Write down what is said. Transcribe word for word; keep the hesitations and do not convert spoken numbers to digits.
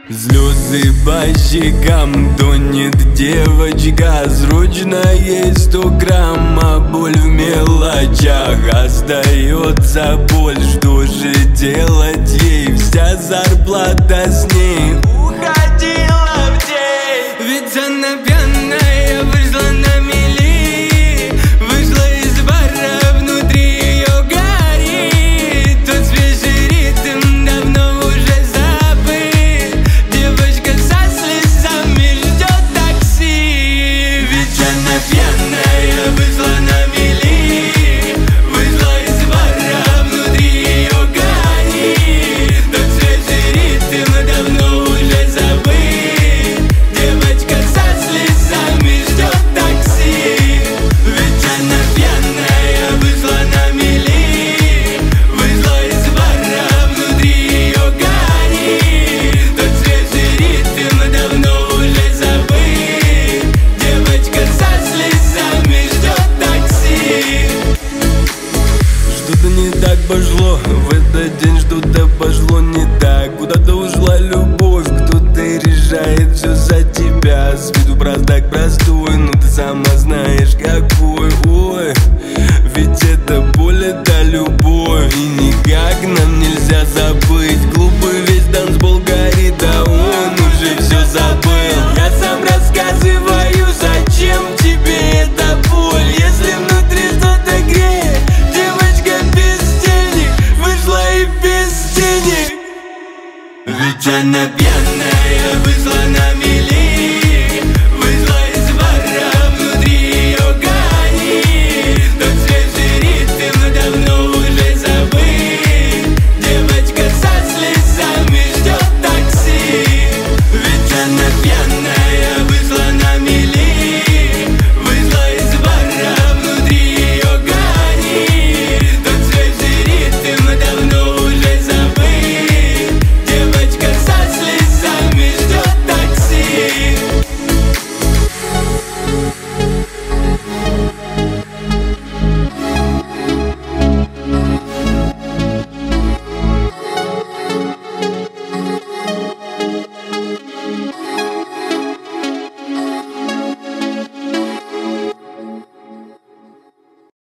Слезы по щекам тонет девочка, срочно есть сто грамм, а боль в мелочах. Остается боль, что же делать ей? Вся зарплата с ней уходила в день. Ведь она пьяная вышла на мели, вышла из бара, внутри ее горит тот свежий ритм, давно уже забыт. Девочка со слезами ждет такси. Ведь она пьяная вышла на мели, вышла из бара, внутри ее горит тот свежий ритм, давно уже забыт. Девочка со слезами ждет такси. Ведь она пьяная вышла на мели, вышла из бара, внутри ее горит тот свежий ритм, давно уже забыт. Девочка со слезами ждет такси. Что-то не так пошло, в этот день что-то пошло не так. Куда-то ушла любовь, кто-то решает все за тебя. С виду простак простой, но ты сама знаешь какой. Ой, ведь это боль, это любовь, и никак нам нельзя забыть. Глупый весь танцпол горит, а он уже все забыл. Я сам рассказываю, зачем тебе эта боль, если внутри что-то греет. Девочка без денег вышла и без денег. Ведь она пьяная вышла на